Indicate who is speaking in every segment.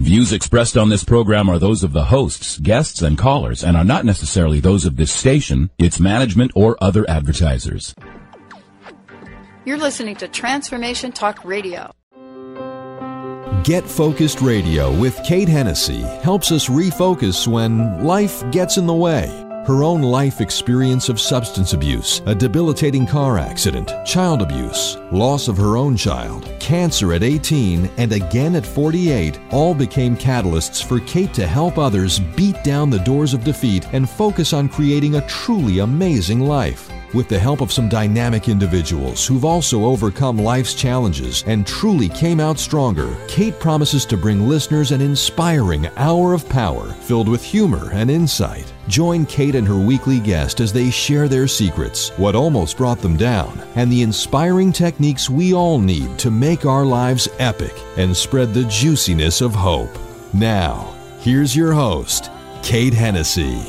Speaker 1: Views expressed on this program are those of the hosts, guests, and callers, and are not necessarily those of this station, its management, or other advertisers.
Speaker 2: You're listening to Transformation Talk Radio.
Speaker 3: Get Focused Radio with Kate Hennessy helps us refocus when life gets in the way. Her own life experience of substance abuse, a debilitating car accident, child abuse, loss of her own child, cancer at 18, and again at 48 all became catalysts for Kate to help others beat down the doors of defeat and focus on creating a truly amazing life. With the help of some dynamic individuals who've also overcome life's challenges and truly came out stronger, Kate promises to bring listeners an inspiring hour of power filled with humor and insight. Join Kate and her weekly guest as they share their secrets, what almost brought them down, and the inspiring techniques we all need to make our lives epic and spread the juiciness of hope. Now, here's your host, Kate Hennessy.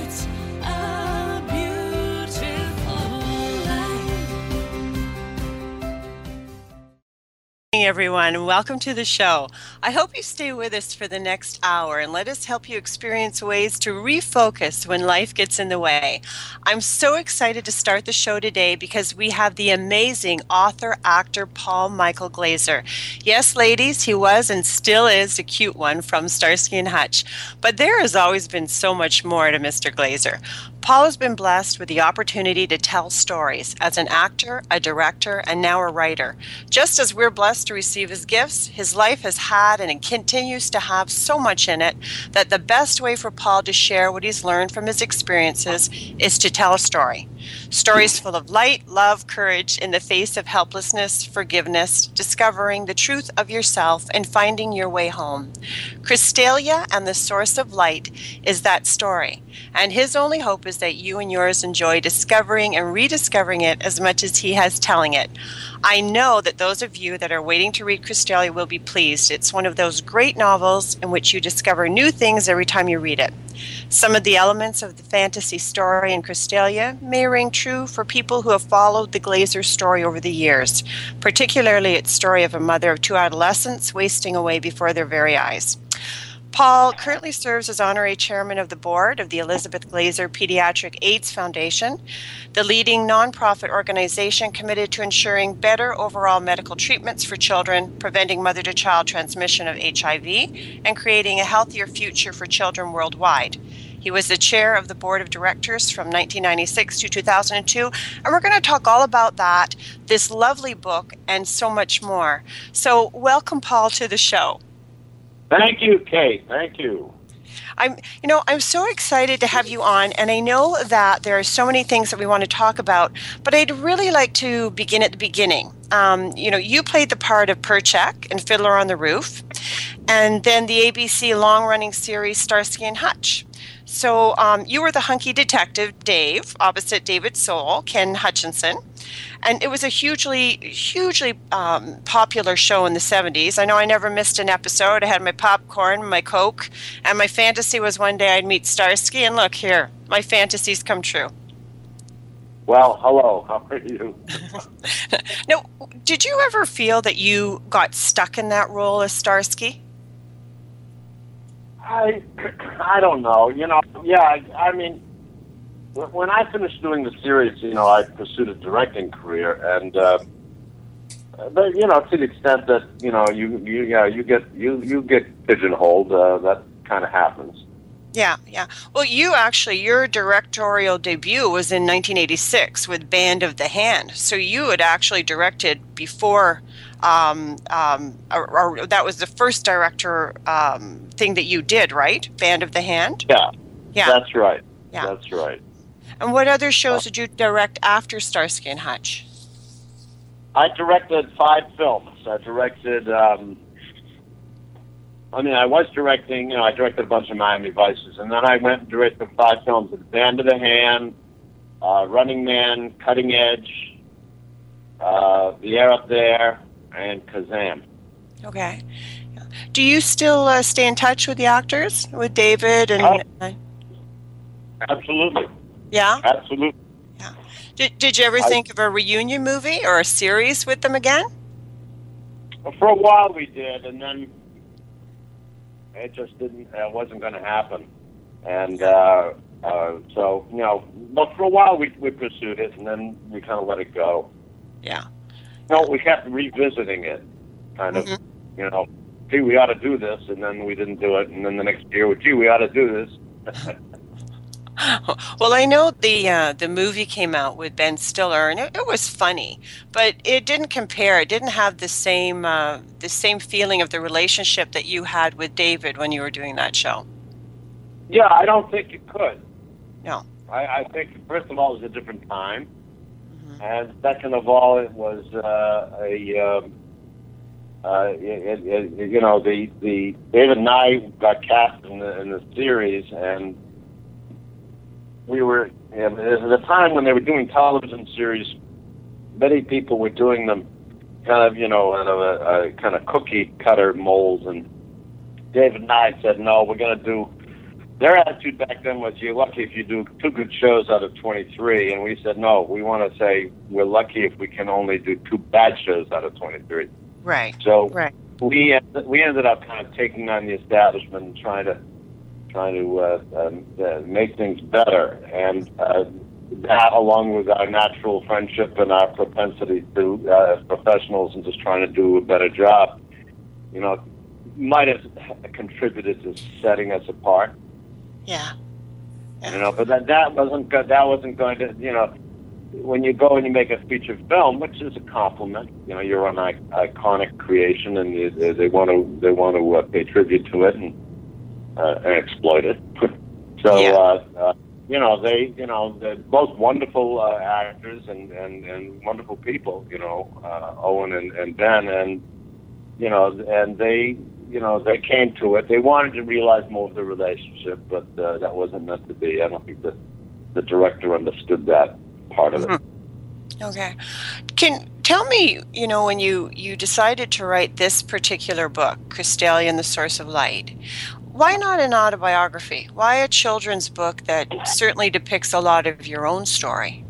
Speaker 4: Everyone, welcome to the show. I hope you stay with us for the next hour and let us help you experience ways to refocus when life gets in the way. I'm so excited to start the show today because we have the amazing author, actor Paul Michael Glaser. Yes, ladies, he was and still is the cute one from Starsky and Hutch, but there has always been so much more to Mr. Glaser. Paul has been blessed with the opportunity to tell stories as an actor, a director, and now a writer. Just as we're blessed to receive his gifts, his life has had and it continues to have so much in it that the best way for Paul to share what he's learned from his experiences is to tell a story. Stories full of light, love, courage in the face of helplessness, forgiveness, discovering the truth of yourself, and finding your way home. Crystalia and the Source of Light is that story, and his only hope is that you and yours enjoy discovering and rediscovering it as much as he has telling it. I know that those of you that are waiting to read Crystalia will be pleased. It's one of those great novels in which you discover new things every time you read it. Some of the elements of the fantasy story in Crystalia may ring true for people who have followed the Glaser story over the years, particularly its story of a mother of two adolescents wasting away before their very eyes. Paul currently serves as honorary chairman of the board of the Elizabeth Glaser Pediatric AIDS Foundation, the leading nonprofit organization committed to ensuring better overall medical treatments for children, preventing mother-to-child transmission of HIV, and creating a healthier future for children worldwide. He was the chair of the board of directors from 1996 to 2002, and we're going to talk all about that, this lovely book, and so much more. So welcome, Paul, to the show.
Speaker 5: Thank you, Kate. Thank you.
Speaker 4: I'm so excited to have you on, and I know that there are so many things that we want to talk about, but I'd really like to begin at the beginning. You played the part of Perchek in Fiddler on the Roof, and then the ABC long-running series Starsky and Hutch. So you were the hunky detective, Dave, opposite David Soul, Ken Hutchinson. And it was a hugely popular show in the 70s. I know I never missed an episode. I had my popcorn, my Coke, and my fantasy was one day I'd meet Starsky. And look here, my fantasies come true.
Speaker 5: Well, hello. How are you?
Speaker 4: Now, did you ever feel that you got stuck in that role as Starsky?
Speaker 5: I don't know. I mean, when I finished doing the series, I pursued a directing career, and to the extent that you get pigeonholed, that kind of happens.
Speaker 4: Yeah. Well, your directorial debut was in 1986 with Band of the Hand. So you had actually directed before, or that was the first director thing that you did, right? Band of the Hand?
Speaker 5: Yeah. That's right.
Speaker 4: Yeah.
Speaker 5: That's right.
Speaker 4: And what other shows did you direct after Starsky and Hutch?
Speaker 5: I directed 5 films. I directed, I was directing, I directed a bunch of Miami Vices, and then I went and directed 5 films: Band of the Hand, Running Man, Cutting Edge, The Air Up There, and Kazam.
Speaker 4: Okay. Do you still stay in touch with the actors, with David and?
Speaker 5: Absolutely.
Speaker 4: Yeah.
Speaker 5: Absolutely.
Speaker 4: Yeah. Did you ever think of a reunion movie or a series with them again?
Speaker 5: For a while we did, and then it just didn't. It wasn't going to happen. And so, but for a while we pursued it, and then we kind of let it go.
Speaker 4: Yeah.
Speaker 5: We kept revisiting it, kind of. Gee, we ought to do this, and then we didn't do it, and then the next year, gee, we ought to do this.
Speaker 4: Well, I know the movie came out with Ben Stiller, and it was funny, but it didn't compare. It didn't have the same feeling of the relationship that you had with David when you were doing that show.
Speaker 5: Yeah, I don't think you could.
Speaker 4: No.
Speaker 5: I think, first of all, it was a different time, and second of all, it was the David and I got cast in the series, and we were at a time when they were doing television series. Many people were doing them kind of, out of a kind of cookie cutter molds, and David and I said, no, we're going to do. Their attitude back then was, you're lucky if you do 2 good shows out of 23, and we said, no, we want to say we're lucky if we can only do 2 bad shows out of 23.
Speaker 4: Right.
Speaker 5: So
Speaker 4: right.
Speaker 5: we ended up kind of taking on the establishment and trying to make things better, and that, along with our natural friendship and our propensity to as professionals and just trying to do a better job, might have contributed to setting us apart.
Speaker 4: Yeah.
Speaker 5: But that wasn't going to, when you go and you make a feature film, which is a compliment, you're an iconic creation, and they want to pay tribute to it and exploit it. So they're both wonderful actors and wonderful people, Owen and Ben, and they came to it. They wanted to realize more of the relationship, but that wasn't meant to be. I don't think that the director understood that part of it.
Speaker 4: Okay. Tell me, when you decided to write this particular book, Crystallian, The Source of Light, why not an autobiography? Why a children's book that certainly depicts a lot of your own story?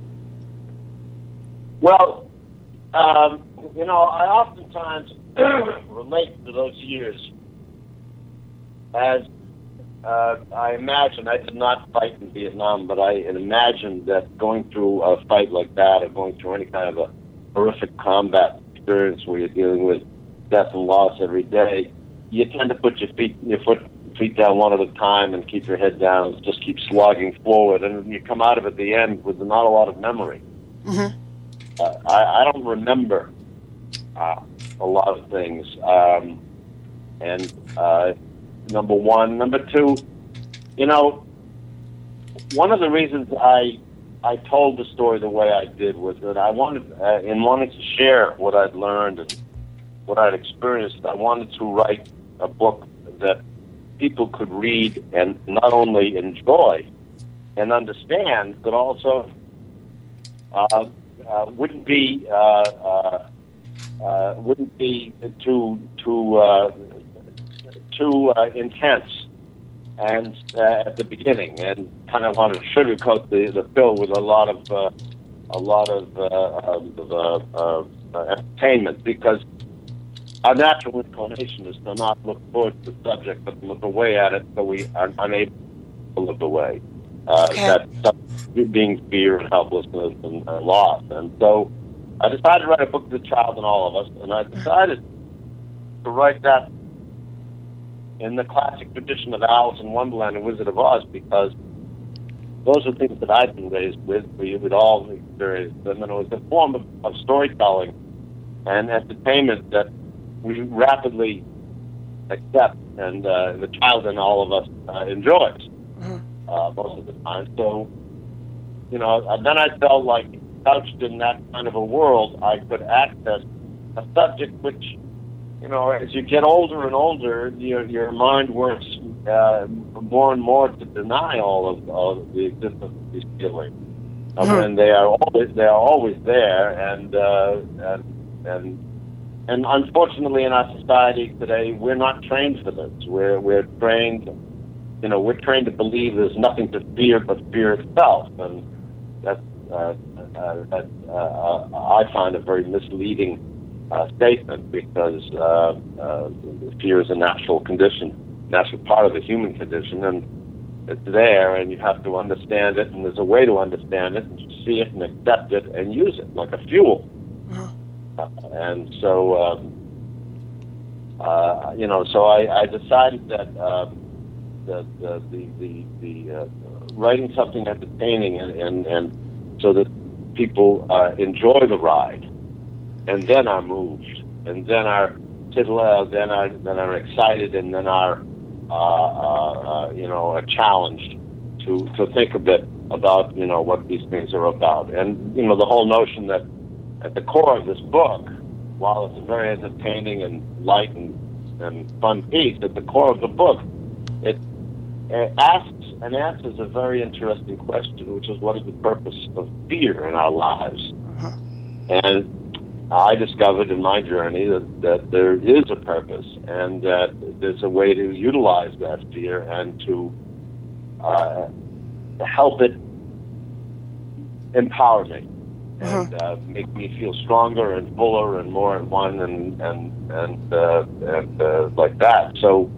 Speaker 5: Well, I oftentimes relate to those years as I imagine. I did not fight in Vietnam, but I imagined that going through a fight like that, or going through any kind of a horrific combat experience where you're dealing with death and loss every day, you tend to put your feet down one at a time and keep your head down and just keep slogging forward, and you come out of it at the end with not a lot of memory. I don't remember a lot of things, and number one. Number two, one of the reasons I told the story the way I did was that I wanted to share what I'd learned and what I'd experienced. I wanted to write a book that people could read and not only enjoy and understand, but also wouldn't be too intense and at the beginning, and kind of wanted to sugarcoat the bill with a lot of entertainment, because our natural inclination is to not look forward to the subject, but to look away at it, so we are unable to look away. That being fear and helplessness and loss. And so I decided to write a book for the child in all of us, and I decided to write that in the classic tradition of Alice in Wonderland and Wizard of Oz, because those are things that I've been raised with. We would all experience them, and it was a form of storytelling and entertainment that we rapidly accept, and the child in all of us enjoys most of the time. So, then I felt like, couched in that kind of a world, I could access a subject which, as you get older and older, your mind works more and more to deny all of the existence of these feelings. And they are always there, and unfortunately in our society today, we're not trained for this. We're trained, to believe there's nothing to fear but fear itself, and that's I find a very misleading statement, because fear is a natural condition natural part of the human condition, and it's there, and you have to understand it, and there's a way to understand it, and see it, and accept it, and use it like a fuel. And so, so I decided that the writing something entertaining and so that people enjoy the ride, and then are moved, and then are then are excited, and then are challenged to think a bit about what these things are about. And the whole notion that at the core of this book, while it's a very entertaining and light and fun piece, at the core of the book, it asks and answers a very interesting question, which is, what is the purpose of fear in our lives? And I discovered in my journey that there is a purpose, and that there's a way to utilize that fear and to help it empower me and make me feel stronger and fuller and more in one and like that. So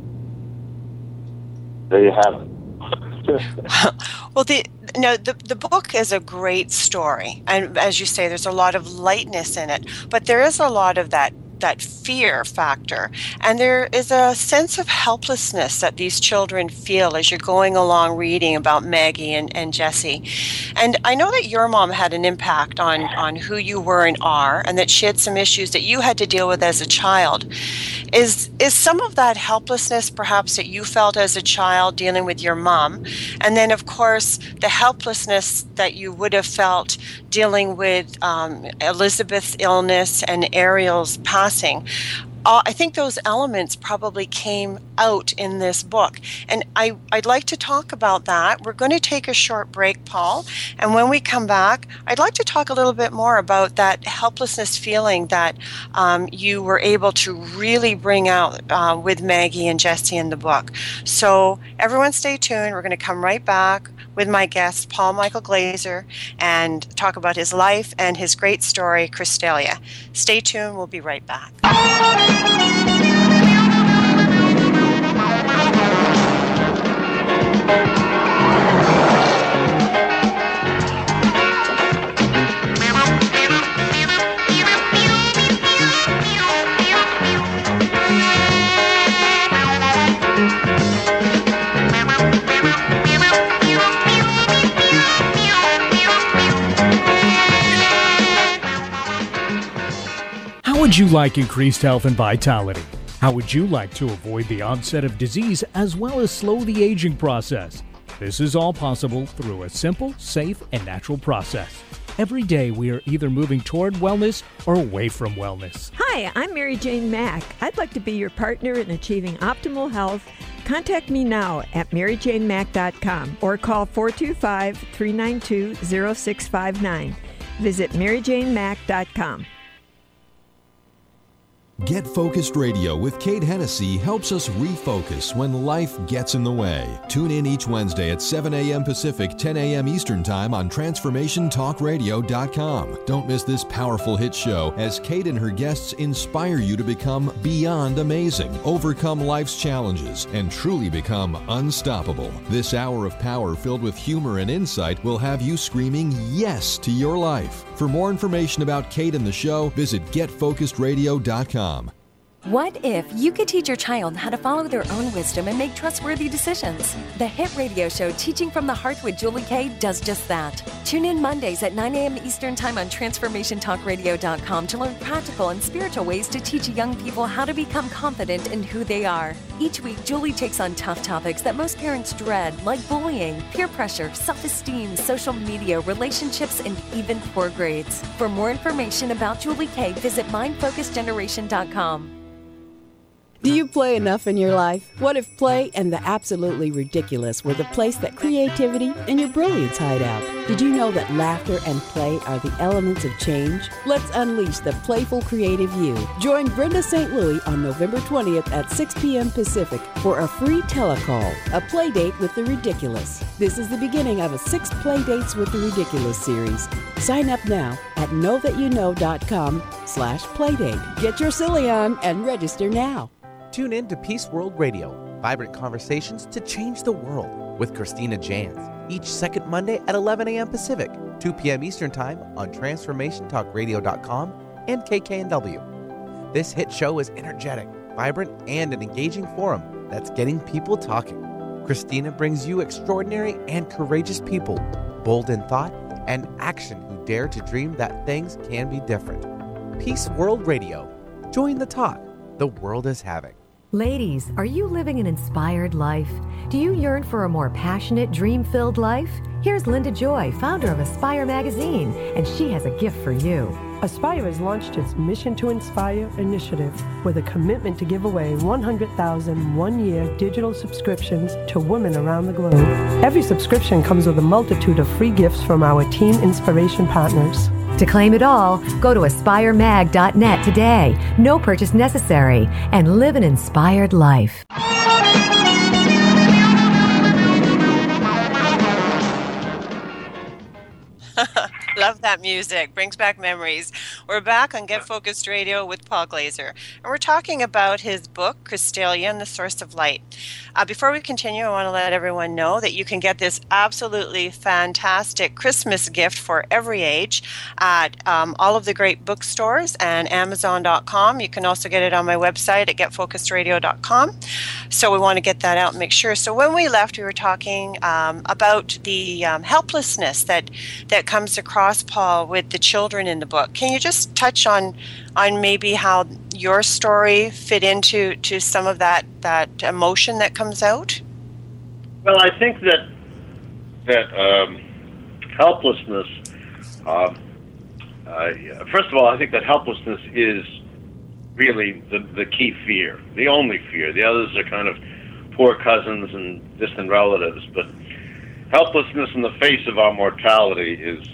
Speaker 5: there you have it.
Speaker 4: Well, the book is a great story, and as you say, there's a lot of lightness in it, but there is a lot of that fear factor, and there is a sense of helplessness that these children feel as you're going along reading about Maggie and Jesse. And I know that your mom had an impact on who you were and are, and that she had some issues that you had to deal with as a child. Is some of that helplessness perhaps that you felt as a child dealing with your mom, and then of course the helplessness that you would have felt dealing with Elizabeth's illness and Ariel's passing? I think those elements probably came out in this book. And I'd like to talk about that. We're going to take a short break, Paul. And when we come back, I'd like to talk a little bit more about that helplessness feeling that you were able to really bring out with Maggie and Jesse in the book. So everyone stay tuned. We're going to come right back with my guest, Paul Michael Glaser, and talk about his life and his great story, Crystalia. Stay tuned. We'll be right back.
Speaker 6: How would you like increased health and vitality? How would you like to avoid the onset of disease as well as slow the aging process? This is all possible through a simple, safe, and natural process. Every day we are either moving toward wellness or away from wellness.
Speaker 7: Hi, I'm Mary Jane Mack. I'd like to be your partner in achieving optimal health. Contact me now at maryjanemack.com or call 425-392-0659. Visit maryjanemack.com.
Speaker 3: Get Focused Radio with Kate Hennessy helps us refocus when life gets in the way. Tune in each Wednesday at 7 a.m. Pacific, 10 a.m. Eastern Time on TransformationTalkRadio.com. Don't miss this powerful hit show as Kate and her guests inspire you to become beyond amazing, overcome life's challenges, and truly become unstoppable. This hour of power filled with humor and insight will have you screaming yes to your life. For more information about Kate and the show, visit GetFocusedRadio.com.
Speaker 8: What if you could teach your child how to follow their own wisdom and make trustworthy decisions? The hit radio show Teaching from the Heart with Julie Kay does just that. Tune in Mondays at 9 a.m. Eastern Time on TransformationTalkRadio.com to learn practical and spiritual ways to teach young people how to become confident in who they are. Each week, Julie takes on tough topics that most parents dread, like bullying, peer pressure, self-esteem, social media, relationships, and even poor grades. For more information about Julie Kay, visit MindFocusGeneration.com.
Speaker 9: Do you play enough in your life? What if play and the absolutely ridiculous were the place that creativity and your brilliance hide out? Did you know that laughter and play are the elements of change? Let's unleash the playful, creative you. Join Brenda St. Louis on November 20th at 6 p.m. Pacific for a free telecall, a play date with the ridiculous. This is the beginning of a 6 Play Dates with the Ridiculous series. Sign up now at knowthatyouknow.com/playdate. Get your silly on and register now.
Speaker 10: Tune in to Peace World Radio, vibrant conversations to change the world with Christina Jans, each second Monday at 11 a.m. Pacific, 2 p.m. Eastern Time on TransformationTalkRadio.com and KKNW. This hit show is energetic, vibrant, and an engaging forum that's getting people talking. Christina brings you extraordinary and courageous people, bold in thought and action, who dare to dream that things can be different. Peace World Radio. Join the talk the world is having.
Speaker 11: Ladies, are you living an inspired life? Do you yearn for a more passionate, dream-filled life? Here's Linda Joy, founder of Aspire Magazine, and she has a gift for you.
Speaker 12: Aspire has launched its Mission to Inspire initiative with a commitment to give away 100,000 one-year digital subscriptions to women around the globe. Every subscription comes with a multitude of free gifts from our Team Inspiration partners.
Speaker 11: To claim it all, go to aspiremag.net today. No purchase necessary, and live an inspired life.
Speaker 4: Love that music. Brings back memories. We're back on Get Focused Radio with Paul Glazer, and we're talking about his book, Crystalia and the Source of Light. Before we continue, I want to let everyone know that you can get this absolutely fantastic Christmas gift for every age at all of the great bookstores and Amazon.com. You can also get it on my website at getfocusedradio.com. So we want to get that out and make sure. So when we left, we were talking about the helplessness that comes across, Paul, with the children in the book. Can you just touch on maybe how your story fit into some of that emotion that comes out?
Speaker 5: Well, I think that helplessness. First of all, I think that helplessness is really the key fear, the only fear. The others are kind of poor cousins and distant relatives, but helplessness in the face of our mortality is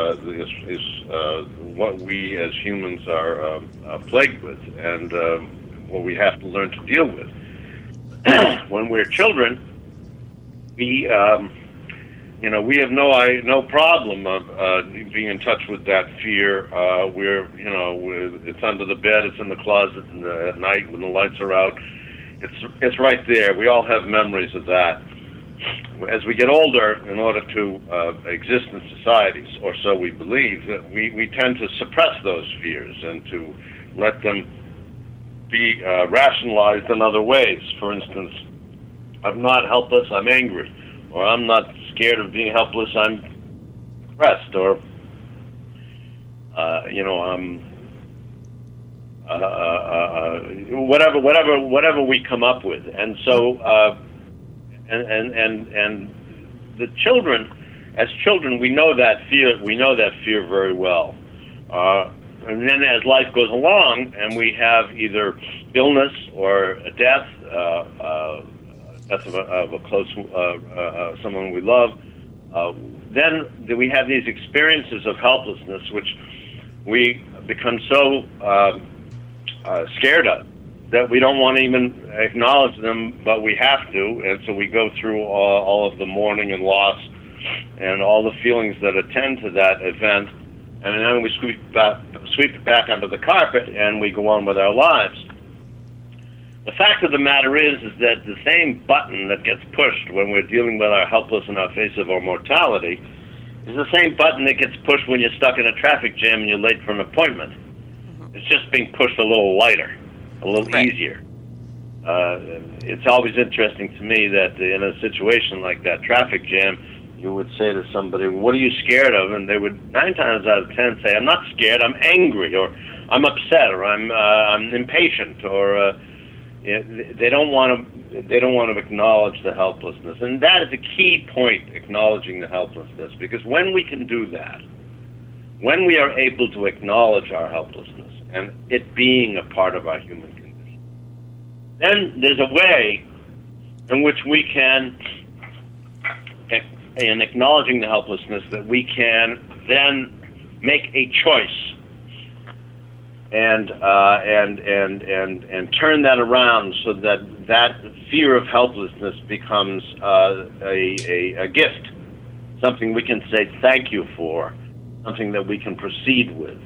Speaker 5: what we as humans are plagued with, and what we have to learn to deal with. When we're children, we have no problem of being in touch with that fear. It's under the bed, it's in the closet at night when the lights are out. It's right there. We all have memories of that. As we get older, in order to exist in societies, or so we believe, that we tend to suppress those fears and to let them be rationalized in other ways. For instance, I'm not helpless, I'm angry. Or I'm not scared of being helpless, I'm depressed. Or, whatever we come up with. And so... And the children, as children, we know that fear very well. And then as life goes along, and we have either illness or a death, death of a close someone we love, then we have these experiences of helplessness, which we become so scared of that we don't want to even acknowledge them, but we have to, and so we go through all of the mourning and loss and all the feelings that attend to that event, and then we sweep it back under the carpet and we go on with our lives. The fact of the matter is that the same button that gets pushed when we're dealing with our helpless in our face of our mortality is the same button that gets pushed when you're stuck in a traffic jam and you're late for an appointment. It's just being pushed a little lighter, a little easier. It's always interesting to me that in a situation like that traffic jam, you would say to somebody, "What are you scared of?" And they would 9 times out of 10 say, "I'm not scared. I'm angry, or I'm upset, or I'm impatient," or they don't want to acknowledge the helplessness. And that is a key point, acknowledging the helplessness, because when we can do that, when we are able to acknowledge our helplessness and it being a part of our human condition, then there's a way in which we can, in acknowledging the helplessness, that we can then make a choice and turn that around so that fear of helplessness becomes a gift, something we can say thank you for, something that we can proceed with.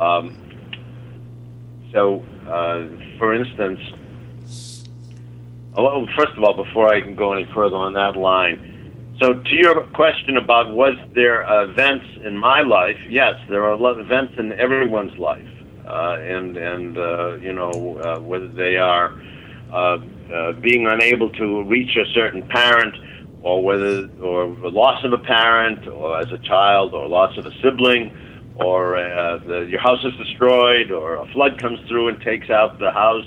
Speaker 5: So, for instance, Well, first of all, before I can go any further on that line, so to your question about was there events in my life, yes, there are a lot of events in everyone's life, whether they are being unable to reach a certain parent, or the loss of a parent, or as a child, or loss of a sibling, or your house is destroyed, or a flood comes through and takes out the house,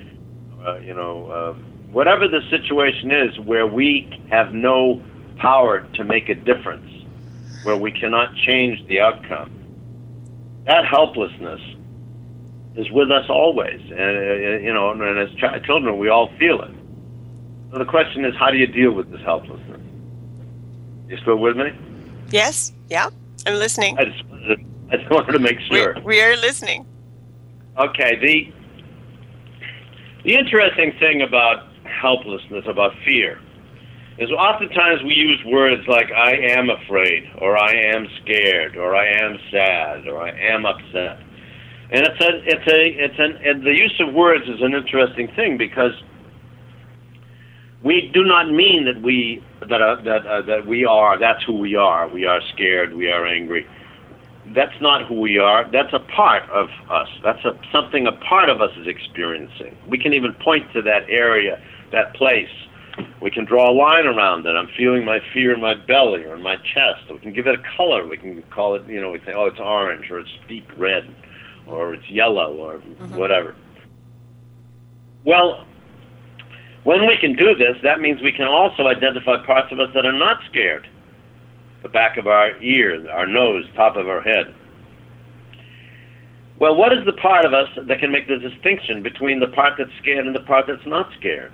Speaker 5: whatever the situation is where we have no power to make a difference, where we cannot change the outcome, that helplessness is with us always. And as children, we all feel it. So the question is, how do you deal with this helplessness? You still with me?
Speaker 4: Yes. Yeah. I'm listening.
Speaker 5: I just wanted to make sure.
Speaker 4: We are listening.
Speaker 5: Okay. The interesting thing about helplessness, about fear, is oftentimes we use words like I am afraid, or I am scared, or I am sad, or I am upset. And the use of words is an interesting thing, because we do not mean that that's who we are. We are scared, we are angry. That's not who we are. That's a part of us. That's something a part of us is experiencing. We can even point to that area, that place. We can draw a line around it. I'm feeling my fear in my belly or in my chest. We can give it a color. We can call it, we say, oh, it's orange, or it's deep red, or it's yellow, or whatever. Well, when we can do this, that means we can also identify parts of us that are not scared. The back of our ear, our nose, top of our head. Well, what is the part of us that can make the distinction between the part that's scared and the part that's not scared?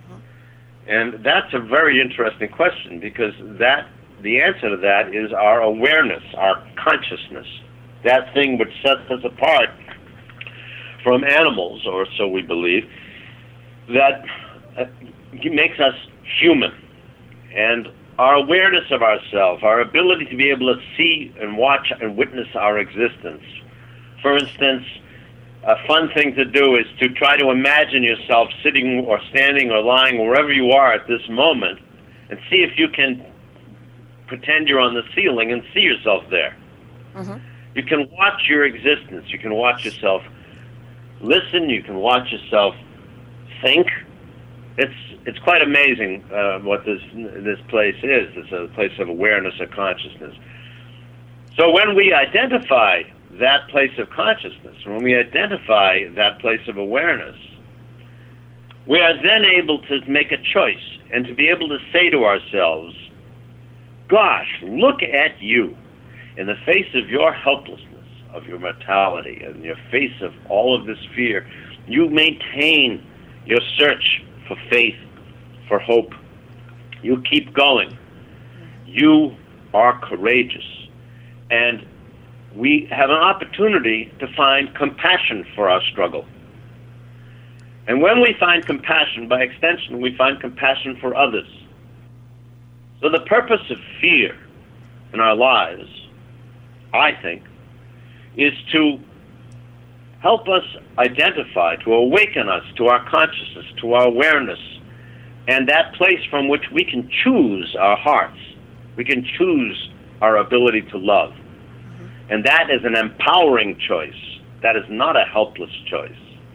Speaker 5: And that's a very interesting question, because the answer to that is our awareness, our consciousness, that thing which sets us apart from animals, or so we believe, that makes us human. And our awareness of ourselves, our ability to be able to see and watch and witness our existence. For instance, a fun thing to do is to try to imagine yourself sitting or standing or lying wherever you are at this moment, and see if you can pretend you're on the ceiling and see yourself there. You can watch your existence. You can watch yourself listen. You can watch yourself think. It's quite amazing what this place is. It's a place of awareness or consciousness. So when we identify that place of consciousness, when we identify that place of awareness, we are then able to make a choice and to be able to say to ourselves, gosh, look at you. In the face of your helplessness, of your mortality, and in your face of all of this fear, you maintain your search for faith, for hope. You keep going. You are courageous. And we have an opportunity to find compassion for our struggle. And when we find compassion, by extension, we find compassion for others. So the purpose of fear in our lives, I think, is to help us identify, to awaken us to our consciousness, to our awareness, and that place from which we can choose our hearts. We can choose our ability to love. And that is an empowering choice. That is not a helpless choice.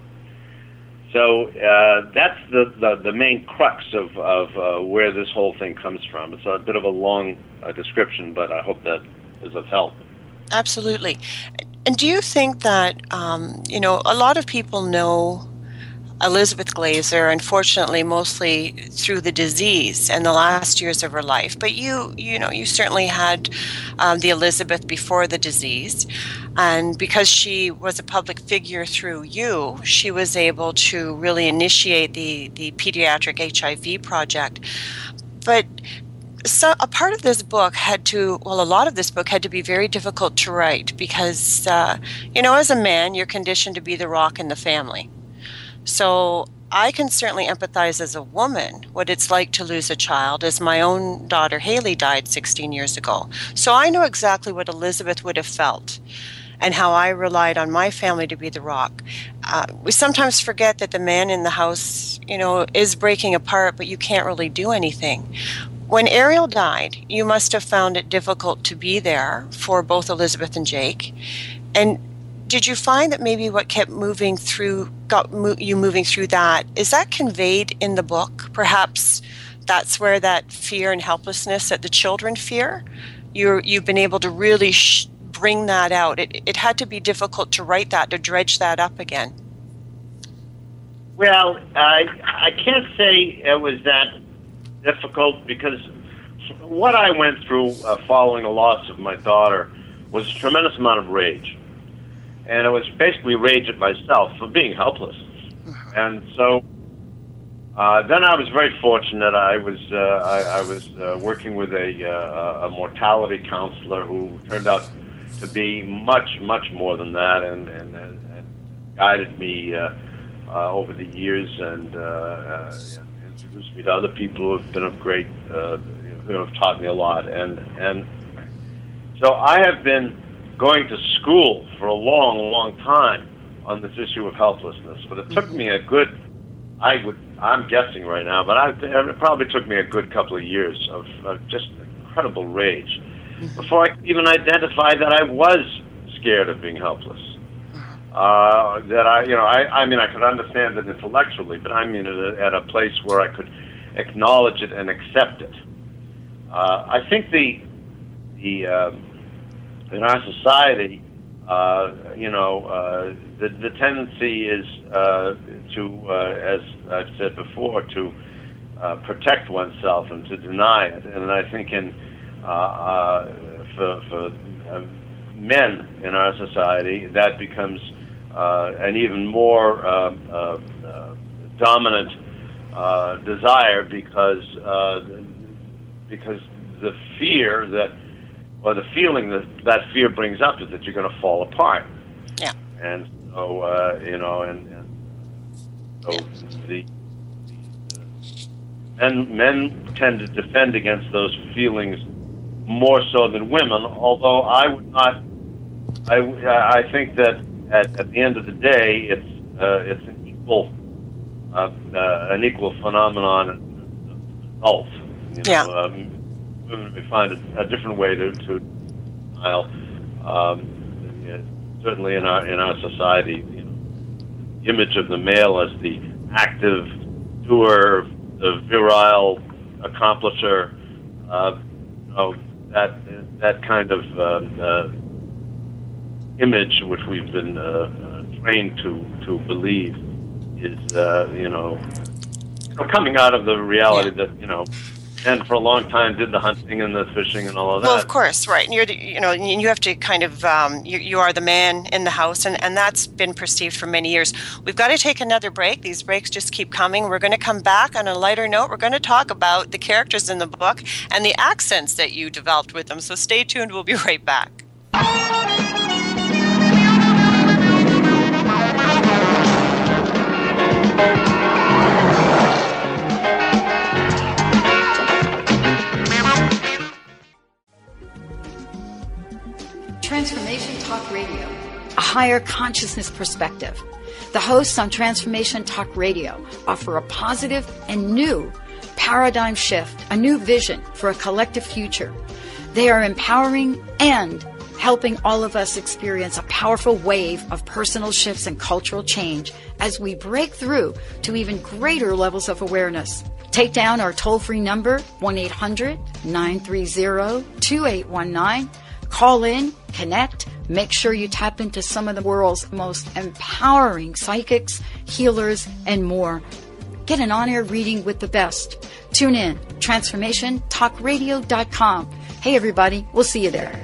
Speaker 5: So that's the main crux of where this whole thing comes from. It's a bit of a long description, but I hope that is of help.
Speaker 4: Absolutely. And do you think that, a lot of people know Elizabeth Glaser, unfortunately, mostly through the disease and the last years of her life. But you certainly had the Elizabeth before the disease. And because she was a public figure through you, she was able to really initiate the Pediatric HIV Project. But so a part of this book a lot of this book had to be very difficult to write because, as a man, you're conditioned to be the rock in the family. So I can certainly empathize as a woman what it's like to lose a child, as my own daughter Haley died 16 years ago. So I know exactly what Elizabeth would have felt. and how I relied on my family to be the rock. We sometimes forget that the man in the house, is breaking apart, but you can't really do anything. When Ariel died, you must have found it difficult to be there for both Elizabeth and Jake. And did you find that maybe what kept you moving through that, is that conveyed in the book? Perhaps that's where that fear and helplessness that the children fear, you've been able to really bring that out. It had to be difficult to write that, to dredge that up again.
Speaker 5: Well, I can't say it was that difficult, because what I went through following the loss of my daughter was a tremendous amount of rage. And it was basically rage at myself for being helpless. And so then I was very fortunate. I was working with a mortality counselor who turned out to be much, much more than that, and guided me over the years, and introduced me to other people who have been of great, who have taught me a lot. And so I have been going to school for a long, long time on this issue of helplessness, but it took me I'm guessing right now, but it probably took me a good couple of years of just incredible rage before I even identified that I was scared of being helpless. That I could understand it intellectually, but I mean at a place where I could acknowledge it and accept it. I think in our society, the tendency is to, as I've said before, to protect oneself and to deny it. And I think for men in our society, that becomes an even more dominant desire, because the fear or the feeling that fear brings up is that you're going to fall apart.
Speaker 4: Yeah.
Speaker 5: And so, men tend to defend against those feelings more so than women, although I would not, I think that at the end of the day, it's an equal phenomenon in both. Women may find a different way to denial. Certainly in our society, the image of the male as the active doer, the virile accomplisher, that kind of image, which we've been trained to believe, is coming out of the reality that and for a long time did the hunting and the fishing and all of that.
Speaker 4: Well, of course, right. And you have to kind of, you are the man in the house, and that's been perceived for many years. We've got to take another break. These breaks just keep coming. We're going to come back on a lighter note. We're going to talk about the characters in the book and the accents that you developed with them. So stay tuned. We'll be right back.
Speaker 2: Transformation Talk Radio, a higher consciousness perspective. The hosts on Transformation Talk Radio offer a positive and new paradigm shift, a new vision for a collective future. They are empowering and helping all of us experience a powerful wave of personal shifts and cultural change as we break through to even greater levels of awareness. Take down our toll-free number, 1-800-930-2819. Call in, connect, make sure you tap into some of the world's most empowering psychics, healers, and more. Get an on-air reading with the best. Tune in, transformationtalkradio.com. Hey everybody, we'll see you there.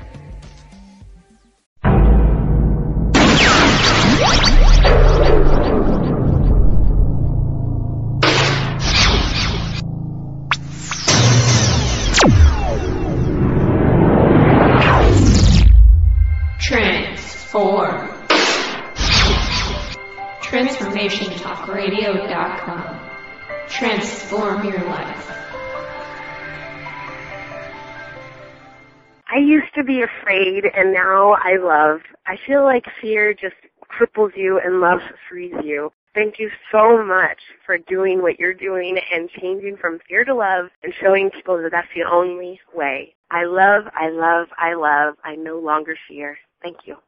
Speaker 13: Transform. TransformationTalkRadio.com. Transform your life. I used to be afraid, and now I love. I feel like fear just cripples you and love frees you. Thank you so much for doing what you're doing and changing from fear to love and showing people that that's the only way. I love, I love, I love. I no longer fear. Thank you.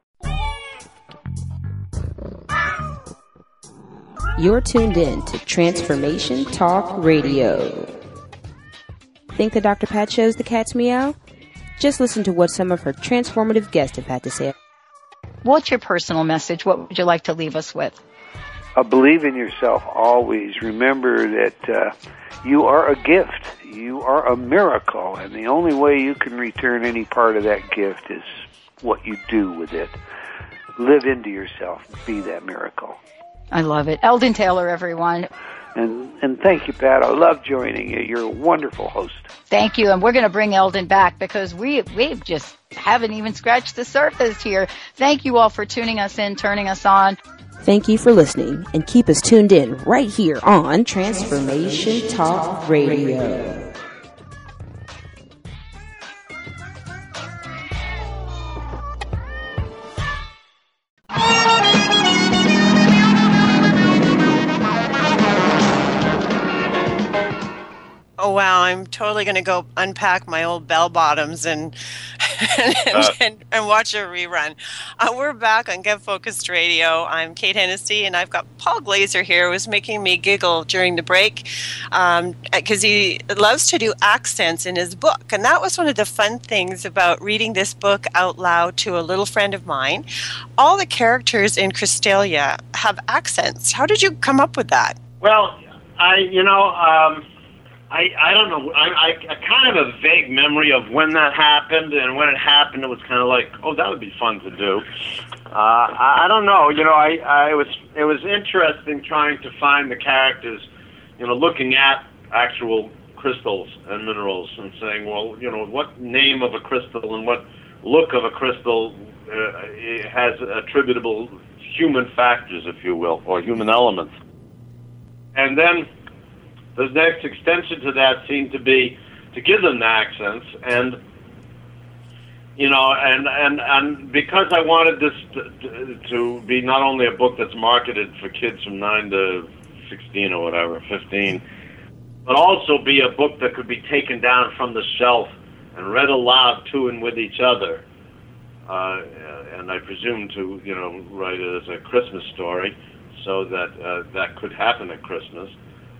Speaker 14: You're tuned in to Transformation Talk Radio. Think the Dr. Pat Show's the cat's meow? Just listen to what some of her transformative guests have had to say.
Speaker 2: What's your personal message? What would you like to leave us with?
Speaker 15: Believe in yourself always. Remember that you are a gift. You are a miracle, and the only way you can return any part of that gift is what you do with it. Live into yourself. Be that miracle.
Speaker 2: I love it. Eldon Taylor, everyone.
Speaker 15: And thank you, Pat. I love joining you. You're a wonderful host.
Speaker 2: Thank you. And we're going to bring Eldon back because we just haven't even scratched the surface here. Thank you all for tuning us in, turning us on.
Speaker 14: Thank you for listening, and keep us tuned in right here on Transformation Talk Radio.
Speaker 4: Oh, wow. I'm totally going to go unpack my old bell bottoms and watch a rerun. We're back on Get Focused Radio. I'm Kate Hennessy, and I've got Paul Glazer here, who was making me giggle during the break because he loves to do accents in his book. And that was one of the fun things about reading this book out loud to a little friend of mine. All the characters in Crystalia have accents. How did you come up with that?
Speaker 5: Well, I don't know. I kind of a vague memory of when that happened, and when it happened, it was kind of like, oh, that would be fun to do. I don't know. It was interesting trying to find the characters, looking at actual crystals and minerals and saying, well, what name of a crystal and what look of a crystal has attributable human factors, if you will, or human elements. And then the next extension to that seemed to be to give them the accents, and and because I wanted this to be not only a book that's marketed for kids from 9 to 16 or whatever, 15, but also be a book that could be taken down from the shelf and read aloud to and with each other, and I presume to write it as a Christmas story, so that that could happen at Christmas.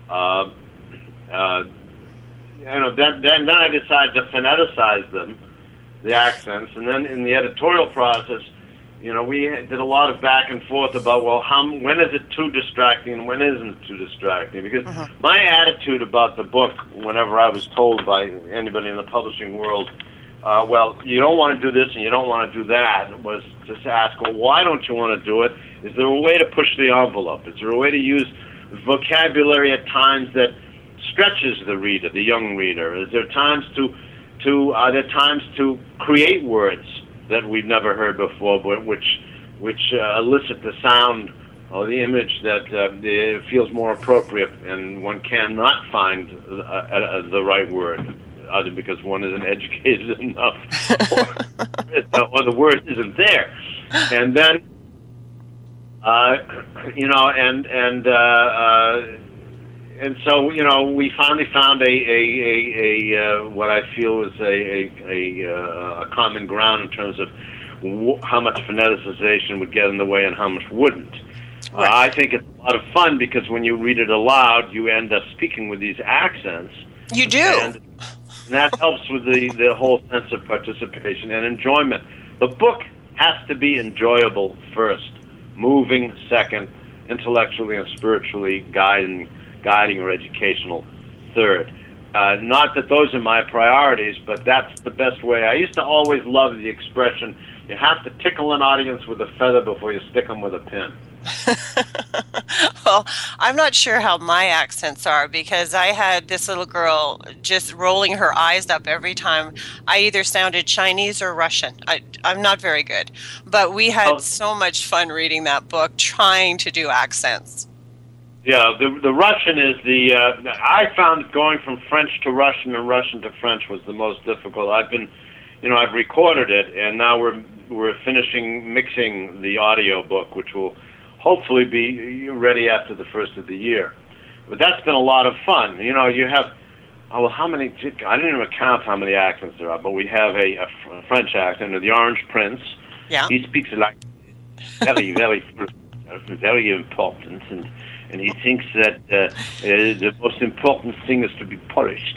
Speaker 5: Then I decided to phoneticize them, the accents, and then in the editorial process, we did a lot of back and forth about, well, when is it too distracting and when isn't it too distracting? Because my attitude about the book, whenever I was told by anybody in the publishing world, well, you don't want to do this and you don't want to do that, was just to ask, well, why don't you want to do it? Is there a way to push the envelope? Is there a way to use vocabulary at times that stretches the reader, the young reader? Is there times are there times to create words that we've never heard before, but which elicit the sound or the image that feels more appropriate, and one cannot find the right word, either because one isn't educated enough or the word isn't there. And then and so we finally found a what I feel is a common ground in terms of how much phoneticization would get in the way and how much wouldn't. I think it's a lot of fun because when you read it aloud, you end up speaking with these accents.
Speaker 4: You do.
Speaker 5: And that helps with the whole sense of participation and enjoyment. The book has to be enjoyable first, moving second, intellectually and spiritually guiding or educational third. Not that those are my priorities, but that's the best way. I used to always love the expression, you have to tickle an audience with a feather before you stick them with a pin.
Speaker 4: Well, I'm not sure how my accents are, because I had this little girl just rolling her eyes up every time I either sounded Chinese or Russian. I'm not very good, but we had so much fun reading that book, trying to do accents.
Speaker 5: Yeah, the Russian is I found going from French to Russian and Russian to French was the most difficult. I've been I've recorded it, and now we're finishing mixing the audio book, which will hopefully be ready after the first of the year. But that's been a lot of fun. You have, how many? I didn't even count how many accents there are, but we have a French accent, the Orange Prince.
Speaker 4: Yeah.
Speaker 5: He speaks like very, very, very important, and he thinks that the most important thing is to be polished.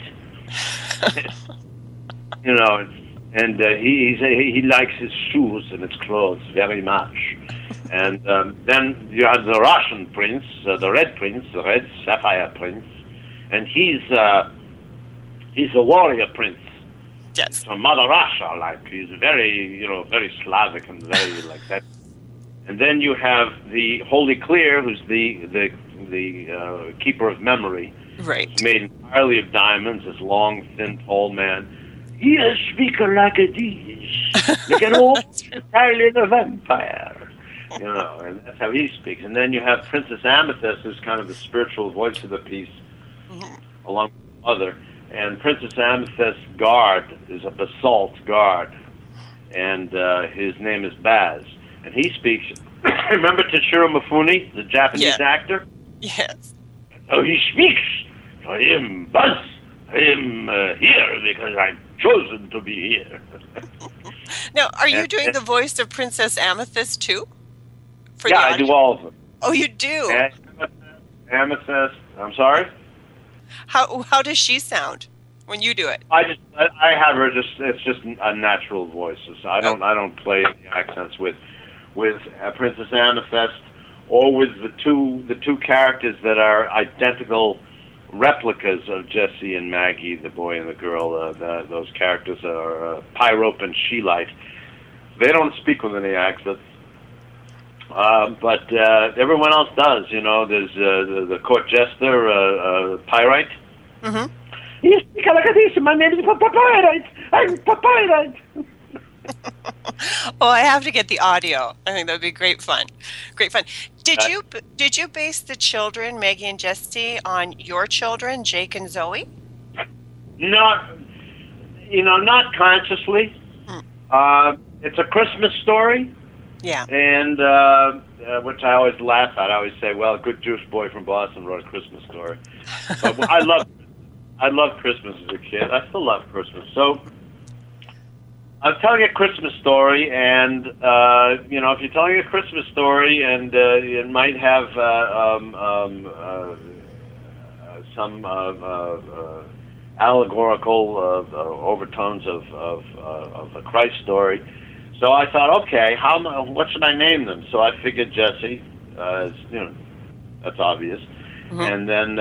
Speaker 5: And he likes his shoes and his clothes very much. And then you have the Russian prince, the Red Prince, the Red Sapphire Prince, and he's a warrior prince.
Speaker 4: Yes.
Speaker 5: From Mother Russia, like he's very, very Slavic and very like that. And then you have the Holy Clear, who's the keeper of memory.
Speaker 4: Right.
Speaker 5: He's made entirely of diamonds. This long, thin, tall man. He is speaking like a dish, like an old Italian vampire. And that's how he speaks. And then you have Princess Amethyst, who's kind of the spiritual voice of the piece, along with mother. And Princess Amethyst's guard is a basalt guard, and his name is Baz. And he speaks. Remember Toshiro Mifune, the Japanese actor?
Speaker 4: Yes.
Speaker 5: Oh, he speaks. I am Baz. I am here because I've chosen to be here.
Speaker 4: Now, are you doing the voice of Princess Amethyst too?
Speaker 5: I do all of them.
Speaker 4: Oh, you do?
Speaker 5: Amethyst. I'm sorry?
Speaker 4: How does she sound when you do it?
Speaker 5: I have her it's just a natural voice. So I don't play the accents with Princess Amethyst or with the two characters that are identical replicas of Jesse and Maggie, the boy and the girl. Those characters are Pyrope and She-Light. They don't speak with any accents. But everyone else does. There's the court jester, Pyrite.
Speaker 4: Mm-hmm.
Speaker 5: You speak like this. My name is Pyrite. I'm Pyrite.
Speaker 4: Oh, I have to get the audio. I think that would be great fun. Great fun. Did you base the children, Maggie and Jesse, on your children, Jake and Zoe?
Speaker 5: Not consciously. It's a Christmas story.
Speaker 4: Yeah.
Speaker 5: And which I always laugh at. I always say, well, a good Jewish boy from Boston wrote a Christmas story. But I love Christmas as a kid. I still love Christmas. So I'm telling a Christmas story, and if you're telling a Christmas story, and it might have some allegorical overtones of a Christ story. So I thought, okay, what should I name them? So I figured Jesse, that's obvious, and then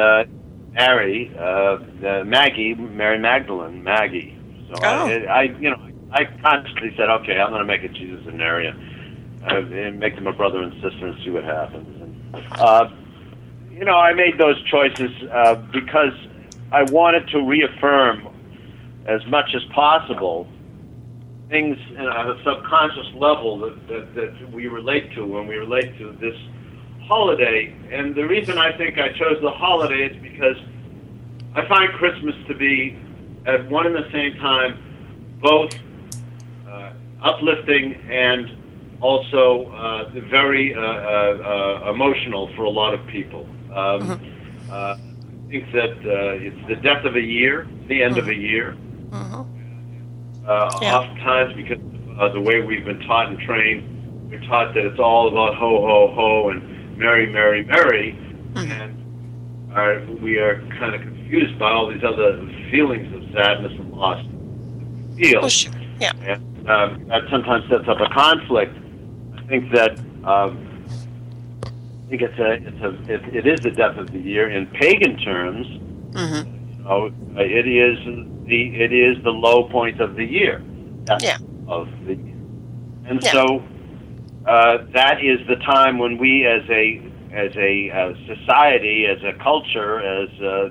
Speaker 5: Maggie, Mary Magdalene, Maggie. So I consciously said, okay, I'm going to make it Jesus and Mary, and make them a brother and sister and see what happens. And, I made those choices because I wanted to reaffirm as much as possible things at a subconscious level that we relate to when we relate to this holiday. And the reason I think I chose the holiday is because I find Christmas to be, at one and the same time, both uplifting and also very emotional for a lot of people. I think that it's the death of a year, the end of a year. Oftentimes, because of the way we've been taught and trained, we're taught that it's all about ho, ho, ho, and merry, merry, merry, and we are kind of confused by all these other feelings of sadness and loss. Feel.
Speaker 4: Yeah.
Speaker 5: And that sometimes sets up a conflict. I think that it is the death of the year in pagan terms. It is the low point of the year. Of the year. And so that is the time when we, as a society, as a culture, as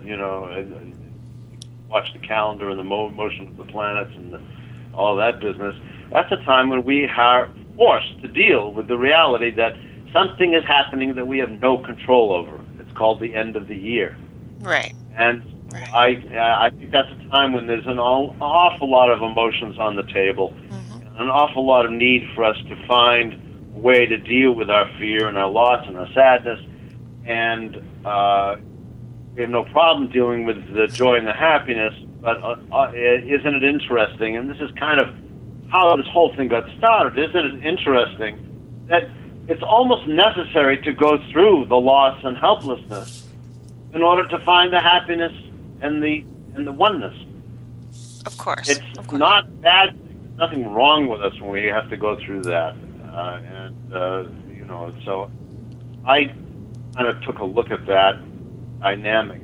Speaker 5: watch the calendar and the motion of the planets and all that business. That's a time when we are forced to deal with the reality that something is happening that we have no control over. It's called the end of the year.
Speaker 4: Right.
Speaker 5: And I think that's a time when there's an awful lot of emotions on the table, an awful lot of need for us to find a way to deal with our fear and our loss and our sadness. And we have no problem dealing with the joy and the happiness, but isn't it interesting, and this is kind of how this whole thing got started, isn't it interesting that it's almost necessary to go through the loss and helplessness in order to find the happiness and the oneness.
Speaker 4: Of course.
Speaker 5: It's not bad. There's nothing wrong with us when we have to go through that. So I kind of took a look at that dynamic.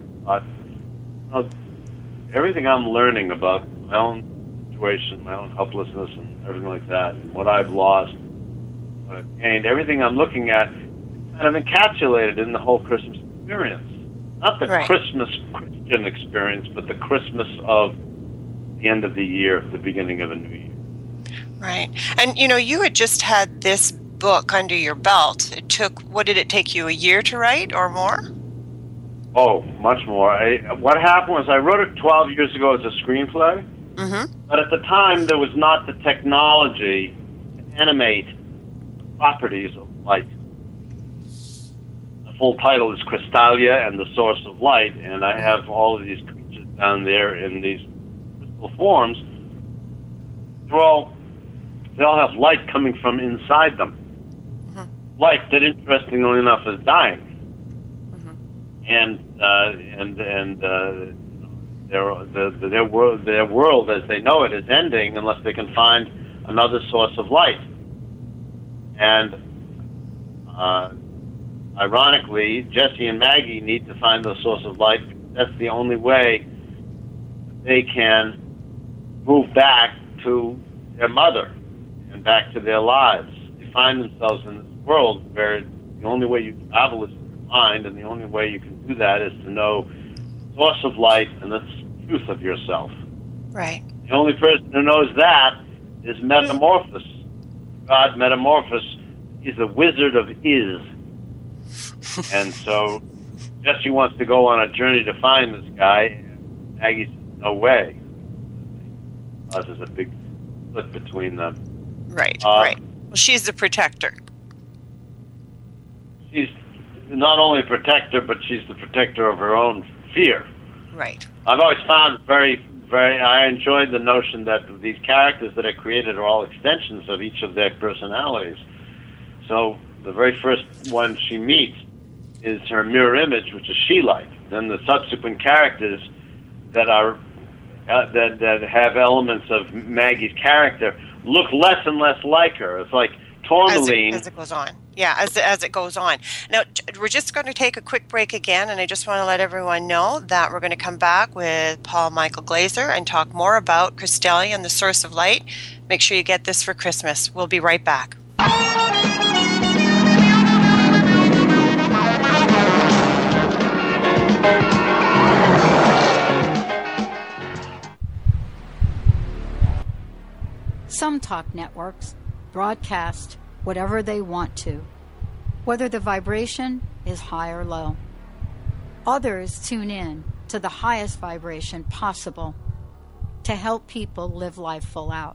Speaker 5: Everything I'm learning about my own situation, my own helplessness, and everything like that, and what I've lost, what I've gained, everything I'm looking at, kind of encapsulated in the whole Christmas experience. Not the Christmas Christian experience, but the Christmas of the end of the year, the beginning of a new year.
Speaker 4: Right. And, you had just had this book under your belt. What did it take you, a year to write or more?
Speaker 5: Oh, much more. What happened was I wrote it 12 years ago as a screenplay, but at the time there was not the technology to animate the properties of light. The full title is Crystalia and the Source of Light, and I have all of these creatures down there in these crystal forms. They all have light coming from inside them. Light that, interestingly enough, is dying. And their world as they know it is ending unless they can find another source of light. And ironically, Jesse and Maggie need to find the source of light. That's the only way they can move back to their mother and back to their lives. They find themselves in this world where the only way you can travel is mind, and the only way you can do that is to know the source of light and the truth of yourself.
Speaker 4: Right.
Speaker 5: The only person who knows that is Metamorphosis. God Metamorphosis is the wizard of Is. And so Jesse wants to go on a journey to find this guy, and Maggie says, no way. There's a big split between them.
Speaker 4: Right, right. Well, she's the protector.
Speaker 5: She's not only a protector, but she's the protector of her own fear.
Speaker 4: Right.
Speaker 5: I've always found I enjoyed the notion that these characters that I created are all extensions of each of their personalities. So the very first one she meets is her mirror image, which is she-like. Then the subsequent characters that are that have elements of Maggie's character look less and less like her. It's like Tourmaline.
Speaker 4: As it goes on. Yeah, as it goes on. Now, we're just going to take a quick break again, and I just want to let everyone know that we're going to come back with Paul Michael Glaser and talk more about Crystalia and the Source of Light. Make sure you get this for Christmas. We'll be right back.
Speaker 2: Some talk networks broadcast whatever they want to, whether the vibration is high or low. Others tune in to the highest vibration possible to help people live life full out.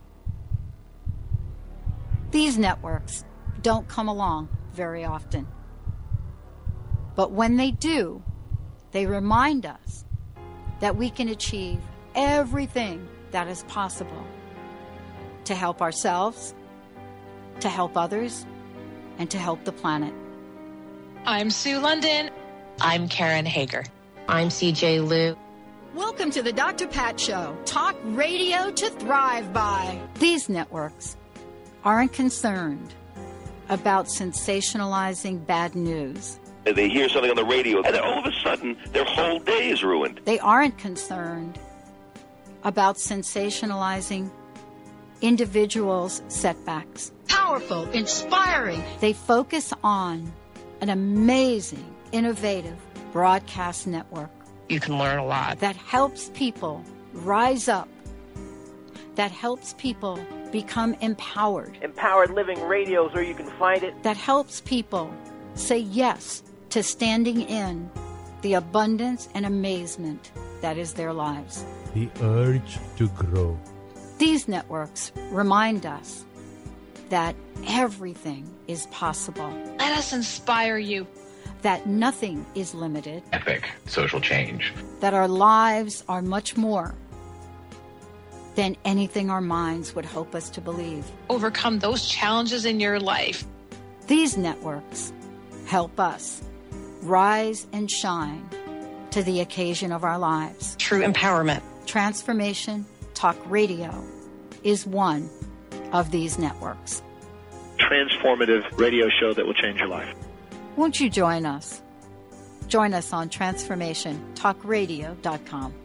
Speaker 2: These networks don't come along very often. But when they do, they remind us that we can achieve everything that is possible to help ourselves, to help others, and to help the planet.
Speaker 16: I'm Sue London. I'm Karen Hager. I'm CJ Liu.
Speaker 2: Welcome to the Dr. Pat Show, talk radio to thrive by. These networks aren't concerned about sensationalizing bad news.
Speaker 17: They hear something on the radio, and then all of a sudden, their whole day is ruined.
Speaker 2: They aren't concerned about sensationalizing individuals' setbacks. Powerful, inspiring. They focus on an amazing, innovative broadcast network.
Speaker 16: You can learn a lot.
Speaker 2: That helps people rise up. That helps people become empowered.
Speaker 18: Empowered Living Radio is where you can find it.
Speaker 2: That helps people say yes to standing in the abundance and amazement that is their lives.
Speaker 19: The urge to grow.
Speaker 2: These networks remind us that everything is possible.
Speaker 16: Let us inspire you.
Speaker 2: That nothing is limited.
Speaker 20: Epic social change.
Speaker 2: That our lives are much more than anything our minds would hope us to believe.
Speaker 16: Overcome those challenges in your life.
Speaker 2: These networks help us rise and shine to the occasion of our lives.
Speaker 16: True empowerment.
Speaker 2: Transformation Talk Radio is one of these networks.
Speaker 21: Transformative radio show that will change your life.
Speaker 2: Won't you join us? Join us on TransformationTalkRadio.com.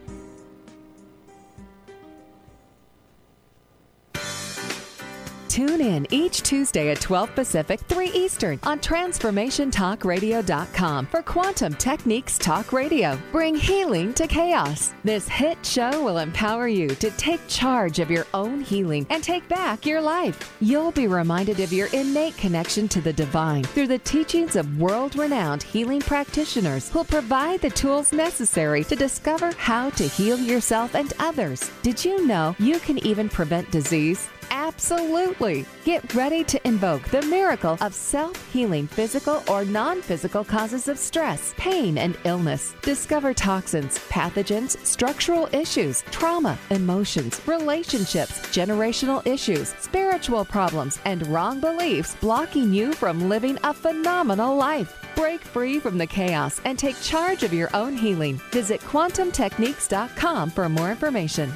Speaker 22: Tune in each Tuesday at 12 Pacific, 3 Eastern on TransformationTalkRadio.com for Quantum Techniques Talk Radio. Bring healing to chaos. This hit show will empower you to take charge of your own healing and take back your life. You'll be reminded of your innate connection to the divine through the teachings of world-renowned healing practitioners who'll provide the tools necessary to discover how to heal yourself and others. Did you know you can even prevent disease? Absolutely. Get ready to invoke the miracle of self-healing physical or non-physical causes of stress, pain, and illness. Discover toxins, pathogens, structural issues, trauma, emotions, relationships, generational issues, spiritual problems, and wrong beliefs blocking you from living a phenomenal life. Break free from the chaos and take charge of your own healing. Visit quantumtechniques.com for more information.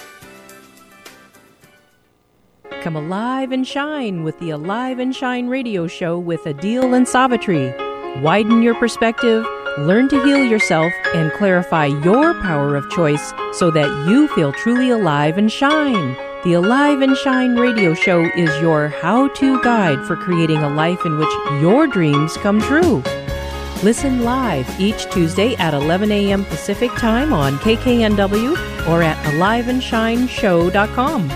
Speaker 23: Come alive and shine with the Alive and Shine radio show with Adil and Savitri. Widen your perspective, learn to heal yourself, and clarify your power of choice so that you feel truly alive and shine. The Alive and Shine radio show is your how-to guide for creating a life in which your dreams come true. Listen live each Tuesday at 11 a.m. Pacific Time on KKNW or at aliveandshineshow.com.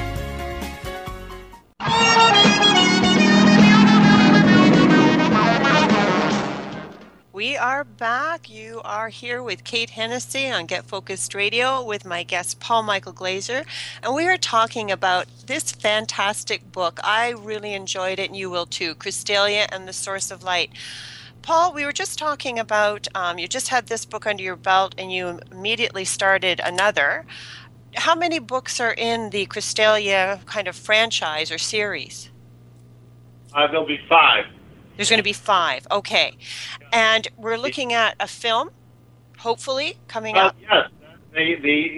Speaker 4: We are back. You are here with Kate Hennessy on Get Focused Radio with my guest Paul Michael Glaser, and we are talking about this fantastic book. I really enjoyed it, and you will too, Crystalia and the Source of Light. Paul, we were just talking about, you just had this book under your belt, and you immediately started another. How many books are in the Crystalia kind of franchise or series?
Speaker 5: There'll be 5.
Speaker 4: There's going to be 5. Okay. And we're looking at a film, hopefully, coming up.
Speaker 5: Yes. I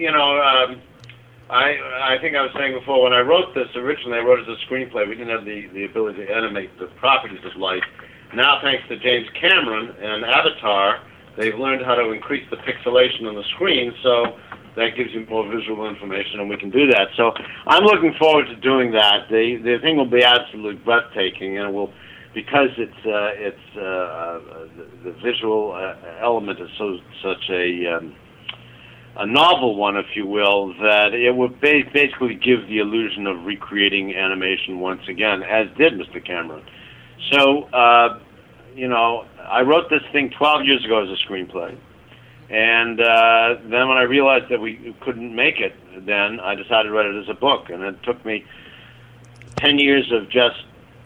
Speaker 5: think I was saying before, when I wrote this originally, I wrote it as a screenplay. We didn't have the ability to animate the properties of light. Now, thanks to James Cameron and Avatar, they've learned how to increase the pixelation on the screen, so that gives you more visual information, and we can do that. So I'm looking forward to doing that. The thing will be absolutely breathtaking, and it will, because the visual element is such a novel one, if you will, that it would basically give the illusion of recreating animation once again, as did Mr. Cameron. So, I wrote this thing 12 years ago as a screenplay. And then when I realized that we couldn't make it, then I decided to write it as a book. And it took me 10 years of just,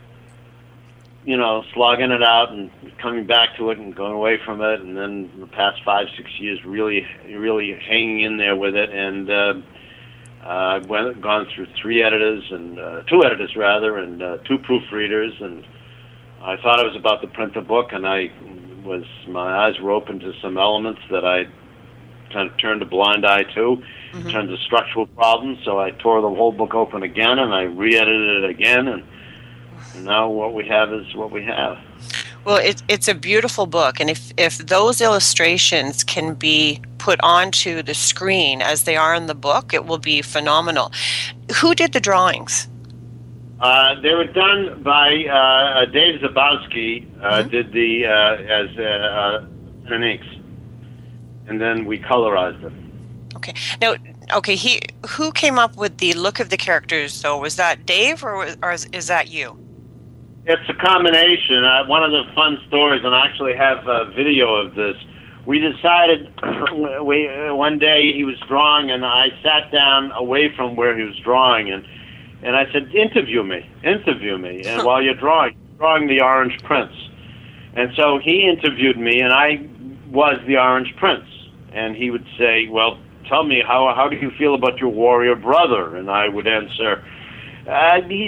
Speaker 5: slogging it out and coming back to it and going away from it. And then the past 5-6 years really hanging in there with it. And I've gone through 2 editors, and 2 proofreaders. And I thought I was about to print the book, and my eyes were open to some elements that I kind of turned a blind eye to in terms of structural problems. So I tore the whole book open again, and I re-edited it again, and now what we have is what we have.
Speaker 4: Well, it's a beautiful book, and if those illustrations can be put onto the screen as they are in the book, it will be phenomenal. Who did the drawings?
Speaker 5: They were done by Dave Zabowski, did the as pen and inks, and then we colorized them.
Speaker 4: Okay. Now, who came up with the look of the characters? So was that Dave, or is that you?
Speaker 5: It's a combination. One of the fun stories, and I actually have a video of this, we decided one day he was drawing, and I sat down away from where he was drawing, and I said, interview me, and while you're drawing the Orange Prince. And so he interviewed me, and I was the Orange Prince. And he would say, well, tell me, how do you feel about your warrior brother? And I would answer, he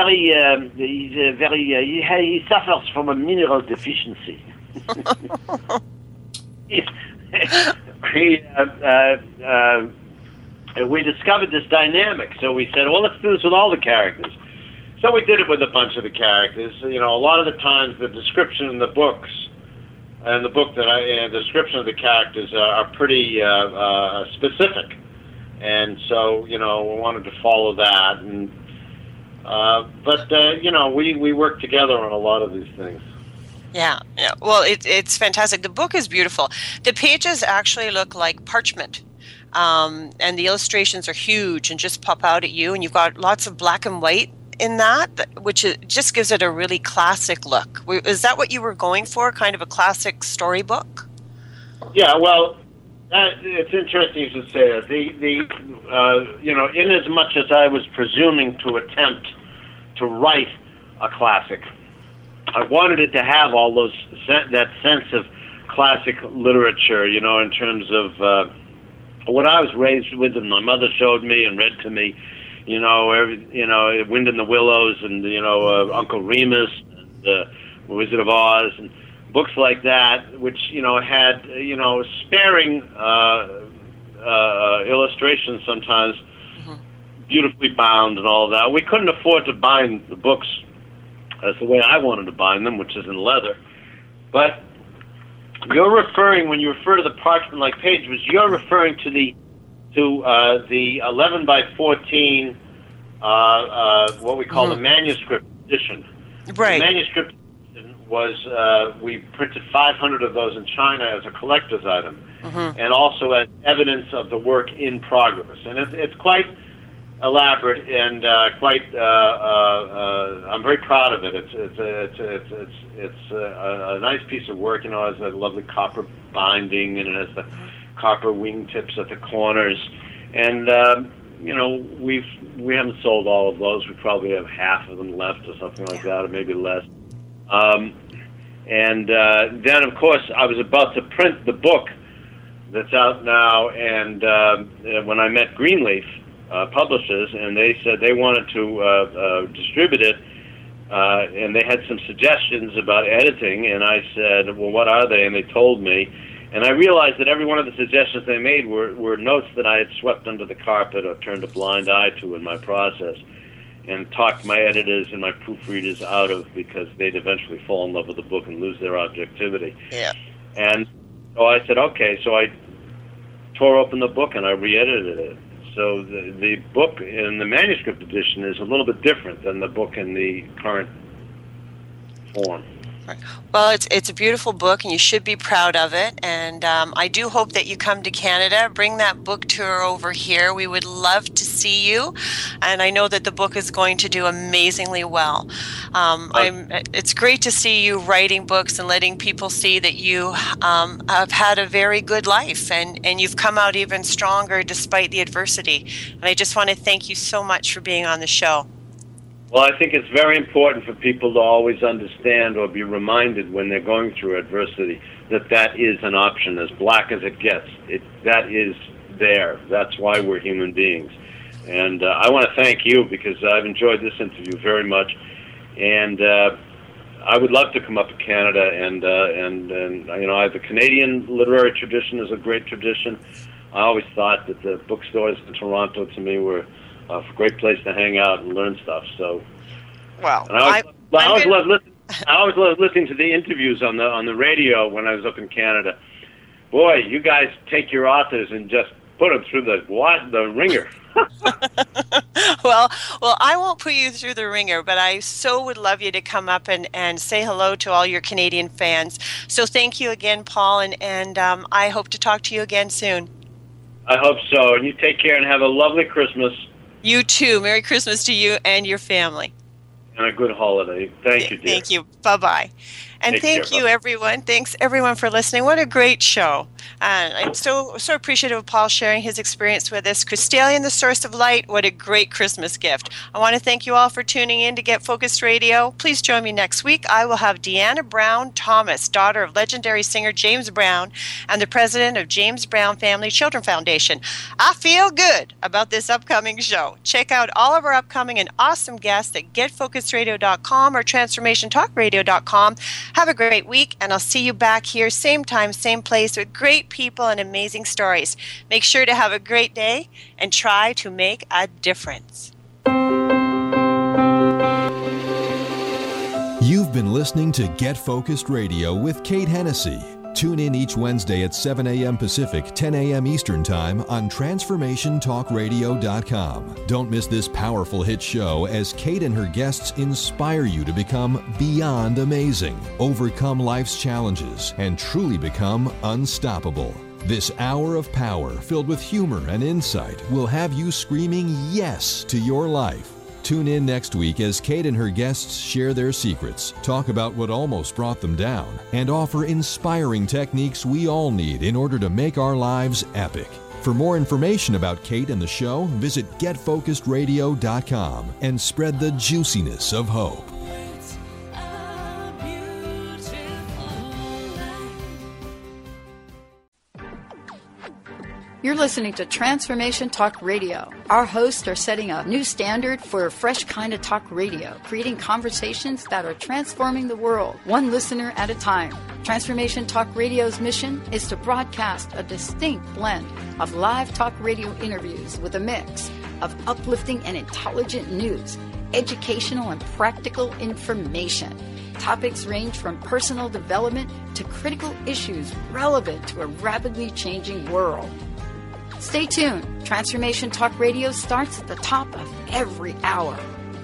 Speaker 5: suffers from a mineral deficiency. We discovered this dynamic, so we said, well, let's do this with all the characters. So we did it with a bunch of the characters. A lot of the times the description in the books, and the description of the characters are pretty specific, and so we wanted to follow that. And we worked together on a lot of these things.
Speaker 4: Yeah. Well, it's fantastic. The book is beautiful. The pages actually look like parchment, and the illustrations are huge and just pop out at you. And you've got lots of black and white in that, which just gives it a really classic look. Is that what you were going for, kind of a classic storybook?
Speaker 5: Yeah, well, it's interesting you should say that. In as much as I was presuming to attempt to write a classic, I wanted it to have all that sense of classic literature, in terms of what I was raised with and my mother showed me and read to me. Wind in the Willows and, Uncle Remus and Wizard of Oz and books like that, which, had, sparing illustrations sometimes, beautifully bound and all that. We couldn't afford to bind the books as the way I wanted to bind them, which is in leather. But you're referring, when you refer to the parchment-like pages, you're referring to the 11 by 14, what we call the manuscript edition.
Speaker 4: Right.
Speaker 5: The manuscript edition was, we printed 500 of those in China as a collector's item, and also as evidence of the work in progress. And it's quite elaborate and I'm very proud of it. It's a nice piece of work. It has a lovely copper binding, and it has the copper wingtips at the corners, and we haven't sold all of those. We probably have half of them left, or something like that, or maybe less. Then, of course, I was about to print the book that's out now, and when I met Greenleaf Publishers, and they said they wanted to distribute it, and they had some suggestions about editing, and I said, well, what are they? And they told me. And I realized that every one of the suggestions they made were notes that I had swept under the carpet or turned a blind eye to in my process, and talked my editors and my proofreaders out of, because they'd eventually fall in love with the book and lose their objectivity.
Speaker 4: Yeah.
Speaker 5: And so I said, okay. So I tore open the book and I re-edited it. So the book in the manuscript edition is a little bit different than the book in the current form.
Speaker 4: Well, it's a beautiful book, and you should be proud of it. And I do hope that you come to Canada. Bring that book tour over here. We would love to see you. And I know that the book is going to do amazingly well. It's great to see you writing books and letting people see that you have had a very good life, and you've come out even stronger despite the adversity. And I just want to thank you so much for being on the show.
Speaker 5: Well, I think it's very important for people to always understand or be reminded when they're going through adversity that is an option, as black as it gets. That is there. That's why we're human beings. And I want to thank you, because I've enjoyed this interview very much. And I would love to come up to Canada, and the Canadian literary tradition is a great tradition. I always thought that the bookstores in Toronto, to me, were a great place to hang out and learn stuff. So,
Speaker 4: well,
Speaker 5: I always loved listening to the interviews on the radio when I was up in Canada. Boy, you guys take your authors and just put them through the ringer.
Speaker 4: Well, I won't put you through the ringer, but I so would love you to come up and say hello to all your Canadian fans. So thank you again, Paul, and I hope to talk to you again soon.
Speaker 5: I hope so. And you take care and have a lovely Christmas.
Speaker 4: You too. Merry Christmas to you and your family.
Speaker 5: And a good holiday. Thank you, dear.
Speaker 4: Thank you. Bye-bye. And thank you, everyone. Thanks, everyone, for listening. What a great show. I'm so appreciative of Paul sharing his experience with us. Crystallian, the source of light, what a great Christmas gift. I want to thank you all for tuning in to Get Focused Radio. Please join me next week. I will have Deanna Brown Thomas, daughter of legendary singer James Brown and the president of James Brown Family Children Foundation. I feel good about this upcoming show. Check out all of our upcoming and awesome guests at getfocusedradio.com or transformationtalkradio.com. Have a great week, and I'll see you back here, same time, same place, with great people and amazing stories. Make sure to have a great day and try to make a difference.
Speaker 3: You've been listening to Get Focused Radio with Kate Hennessy. Tune in each Wednesday at 7 a.m. Pacific, 10 a.m. Eastern Time on TransformationTalkRadio.com. Don't miss this powerful hit show as Kate and her guests inspire you to become beyond amazing, overcome life's challenges, and truly become unstoppable. This hour of power, filled with humor and insight, will have you screaming yes to your life. Tune in next week as Kate and her guests share their secrets, talk about what almost brought them down, and offer inspiring techniques we all need in order to make our lives epic. For more information about Kate and the show, visit GetFocusedRadio.com and spread the juiciness of hope.
Speaker 2: You're listening to Transformation Talk Radio. Our hosts are setting a new standard for a fresh kind of talk radio, creating conversations that are transforming the world, one listener at a time. Transformation Talk Radio's mission is to broadcast a distinct blend of live talk radio interviews with a mix of uplifting and intelligent news, educational and practical information. Topics range from personal development to critical issues relevant to a rapidly changing world. Stay tuned. Transformation Talk Radio starts at the top of every hour.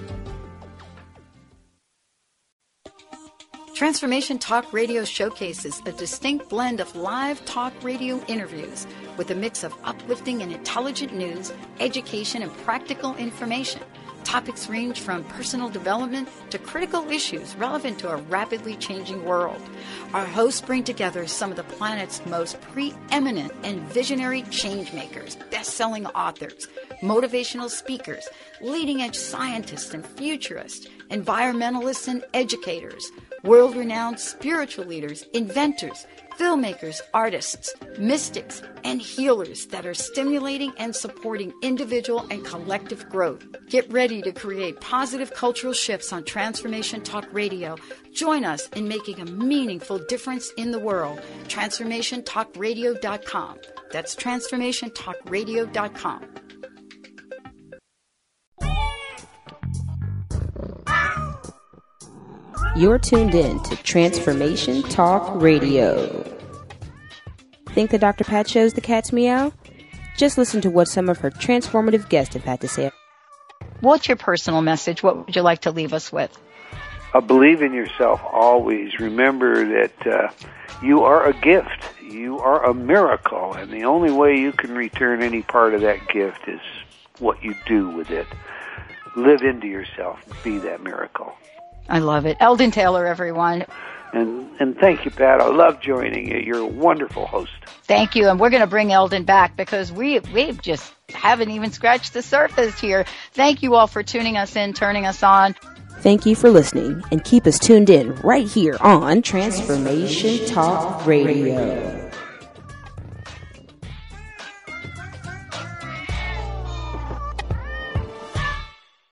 Speaker 2: Transformation Talk Radio showcases a distinct blend of live talk radio interviews with a mix of uplifting and intelligent news, education, and practical information. Topics range from personal development to critical issues relevant to a rapidly changing world. Our hosts bring together some of the planet's most preeminent and visionary changemakers, best-selling authors, motivational speakers, leading-edge scientists and futurists, environmentalists and educators, world-renowned spiritual leaders, inventors, filmmakers, artists, mystics, and healers that are stimulating and supporting individual and collective growth. Get ready to create positive cultural shifts on Transformation Talk Radio. Join us in making a meaningful difference in the world. TransformationTalkRadio.com. That's TransformationTalkRadio.com.
Speaker 14: You're tuned in to Transformation Talk Radio. Think that Dr. Pat shows the cat's meow? Just listen to what some of her transformative guests have had to say.
Speaker 2: What's your personal message? What would you like to leave us with?
Speaker 15: Believe in yourself always. Remember that you are a gift. You are a miracle. And the only way you can return any part of that gift is what you do with it. Live into yourself. Be that miracle.
Speaker 2: I love it. Eldon Taylor, everyone.
Speaker 15: And thank you, Pat. I love joining you. You're a wonderful host.
Speaker 2: Thank you. And we're going to bring Eldon back because we just haven't even scratched the surface here. Thank you all for tuning us in, turning us on.
Speaker 14: Thank you for listening, and keep us tuned in right here on Transformation Talk Radio.